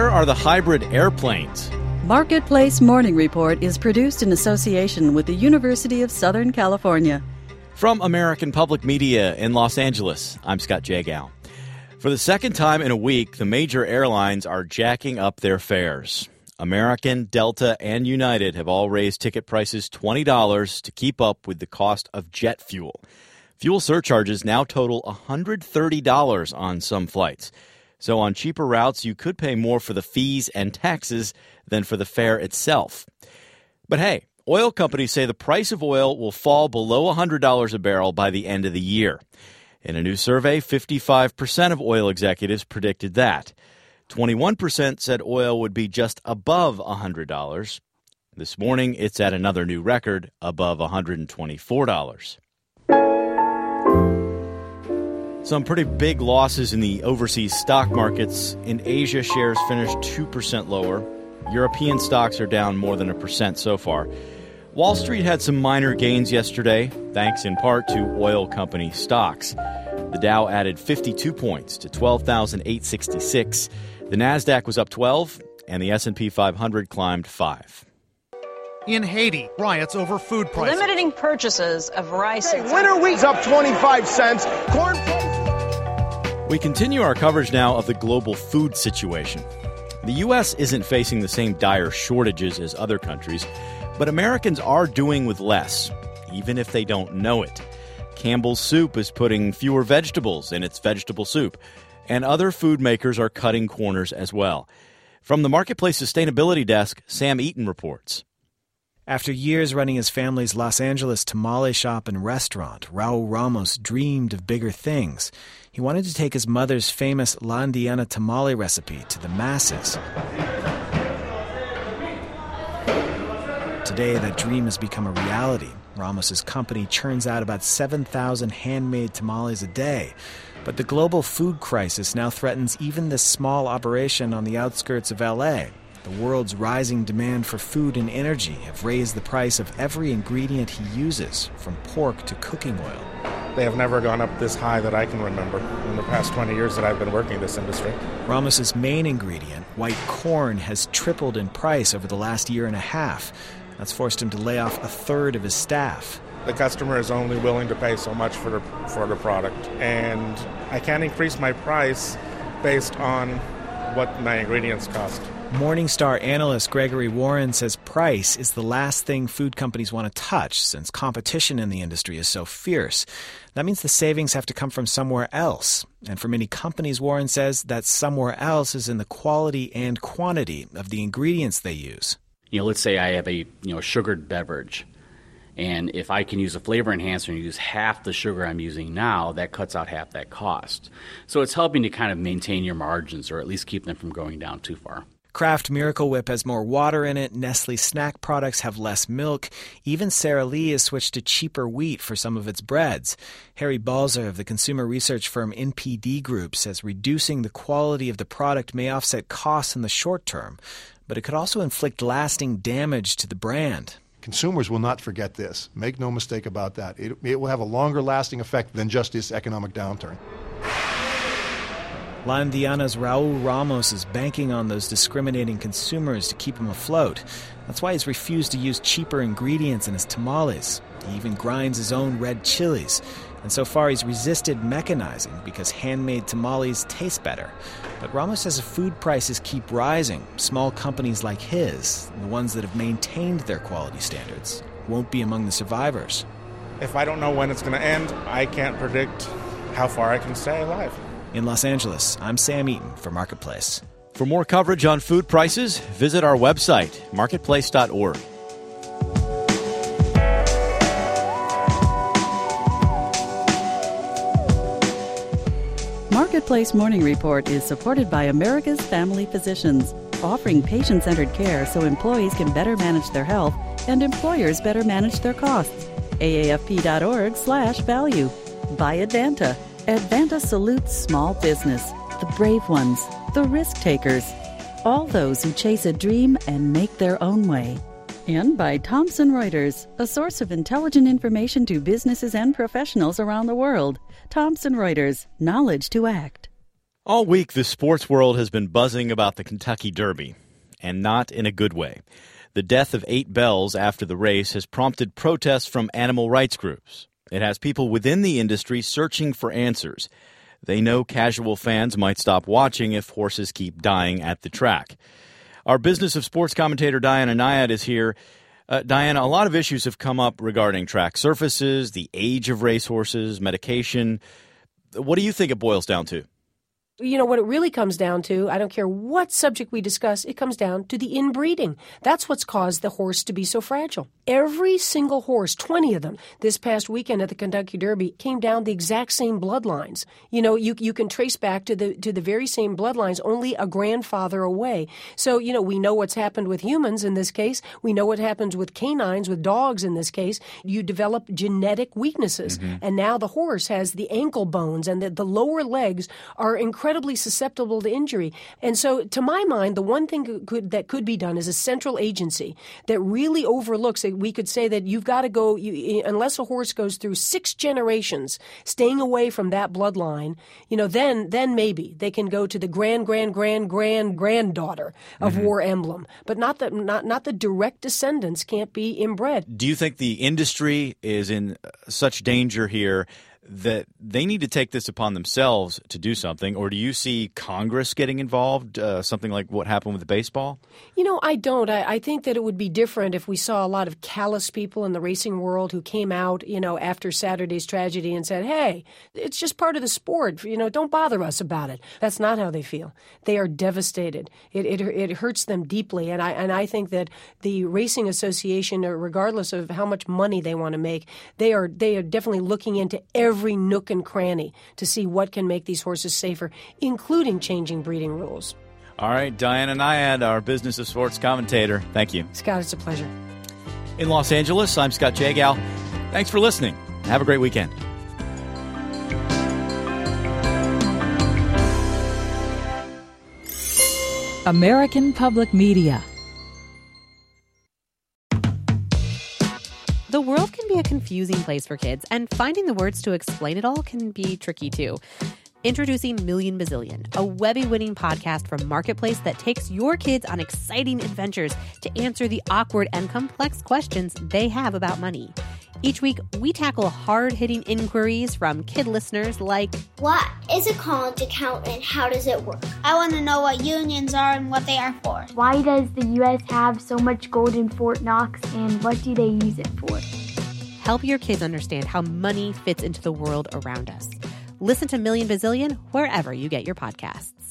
where are the hybrid airplanes? Marketplace Morning Report is produced in association with the University of Southern California. From American Public Media in Los Angeles, I'm Scott Jagow. For the second time in a week, the major airlines are jacking up their fares. American, Delta, and United have all raised ticket prices $20 to keep up with the cost of jet fuel. Fuel surcharges now total $130 on some flights. So on cheaper routes, you could pay more for the fees and taxes than for the fare itself. But hey, oil companies say the price of oil will fall below $100 a barrel by the end of the year. In a new survey, 55% of oil executives predicted that. 21% said oil would be just above $100. This morning, it's at another new record, above $124. Some pretty big losses in the overseas stock markets. In Asia, shares finished 2% lower. European stocks are down more than 1% so far. Wall Street had some minor gains yesterday, thanks in part to oil company stocks. The Dow added 52 points to 12,866. The Nasdaq was up 12, and the S&P 500 climbed 5. In Haiti, riots over food prices. Limiting purchases of rice. Winter wheat's up 25 cents. Corn. We continue our coverage now of the global food situation. The U.S. isn't facing the same dire shortages as other countries, but Americans are doing with less, even if they don't know it. Campbell's Soup is putting fewer vegetables in its vegetable soup, and other food makers are cutting corners as well. From the Marketplace Sustainability Desk, Sam Eaton reports. After years running his family's Los Angeles tamale shop and restaurant, Raul Ramos dreamed of bigger things. He wanted to take his mother's famous La Indiana tamale recipe to the masses. Today, that dream has become a reality. Ramos's company churns out about 7,000 handmade tamales a day. But the global food crisis now threatens even this small operation on the outskirts of L.A. The world's rising demand for food and energy have raised the price of every ingredient he uses, from pork to cooking oil. They have never gone up this high that I can remember in the past 20 years that I've been working this industry. Ramos's main ingredient, white corn, has tripled in price over the last year and a half. That's forced him to lay off a third of his staff. The customer is only willing to pay so much for the product, and I can't increase my price based on what my ingredients cost. Morningstar analyst Gregory Warren says price is the last thing food companies want to touch since competition in the industry is so fierce. That means the savings have to come from somewhere else. And for many companies, Warren says, that somewhere else is in the quality and quantity of the ingredients they use. Let's say I have a sugared beverage. And if I can use a flavor enhancer and use half the sugar I'm using now, that cuts out half that cost. So it's helping to kind of maintain your margins, or at least keep them from going down too far. Kraft Miracle Whip has more water in it. Nestle snack products have less milk. Even Sara Lee has switched to cheaper wheat for some of its breads. Harry Balzer of the consumer research firm NPD Group says reducing the quality of the product may offset costs in the short term, but it could also inflict lasting damage to the brand. Consumers will not forget this. Make no mistake about that. It will have a longer lasting effect than just this economic downturn. La Indiana's Raul Ramos is banking on those discriminating consumers to keep him afloat. That's why he's refused to use cheaper ingredients in his tamales. He even grinds his own red chilies. And so far he's resisted mechanizing because handmade tamales taste better. But Ramos says if food prices keep rising, small companies like his, the ones that have maintained their quality standards, won't be among the survivors. If I don't know when it's going to end, I can't predict how far I can stay alive. In Los Angeles, I'm Sam Eaton for Marketplace. For more coverage on food prices, visit our website, marketplace.org. Marketplace Morning Report is supported by America's Family Physicians, offering patient-centered care so employees can better manage their health and employers better manage their costs. AAFP.org/value. By Advanta. Advanta salutes small business, the brave ones, the risk takers, all those who chase a dream and make their own way. And by Thomson Reuters, a source of intelligent information to businesses and professionals around the world. Thomson Reuters, knowledge to act. All week, the sports world has been buzzing about the Kentucky Derby, and not in a good way. The death of 8 bells after the race has prompted protests from animal rights groups. It has people within the industry searching for answers. They know casual fans might stop watching if horses keep dying at the track. Our Business of Sports commentator Diana Nyad is here. Diana, a lot of issues have come up regarding track surfaces, the age of racehorses, medication. What do you think it boils down to? You know, what it really comes down to, I don't care what subject we discuss, it comes down to the inbreeding. That's what's caused the horse to be so fragile. Every single horse, 20 of them, this past weekend at the Kentucky Derby, came down the exact same bloodlines. You know, you can trace back to the very same bloodlines, only a grandfather away. So, you know, we know what's happened with humans in this case. We know what happens with canines, with dogs in this case. You develop genetic weaknesses. Mm-hmm. And now the horse has the ankle bones, and the lower legs are incredibly susceptible to injury. And so, to my mind, the one thing that could be done is a central agency that really overlooks it. We could say that you've got to go, unless a horse goes through 6 generations staying away from that bloodline, you know, then maybe they can go to the granddaughter of War Emblem. But not the direct descendants can't be inbred. Do you think the industry is in such danger here that they need to take this upon themselves to do something, or do you see Congress getting involved, something like what happened with baseball? You know, I don't. I think that it would be different if we saw a lot of callous people in the racing world who came out, you know, after Saturday's tragedy and said, hey, it's just part of the sport. You know, don't bother us about it. That's not how they feel. They are devastated. It hurts them deeply. And I think that the Racing Association, regardless of how much money they want to make, they are definitely looking into every nook and cranny to see what can make these horses safer, including changing breeding rules. All right, Diana Nyad, our Business of Sports commentator. Thank you. Scott, it's a pleasure. In Los Angeles, I'm Scott Jagow. Thanks for listening. Have a great weekend. American Public Media. The world can be a confusing place for kids, and finding the words to explain it all can be tricky too. Introducing Million Bazillion, a Webby-winning podcast from Marketplace that takes your kids on exciting adventures to answer the awkward and complex questions they have about money. Each week, we tackle hard-hitting inquiries from kid listeners like, what is a college account and how does it work? I want to know what unions are and what they are for. Why does the U.S. have so much gold in Fort Knox, and what do they use it for? Help your kids understand how money fits into the world around us. Listen to Million Bazillion wherever you get your podcasts.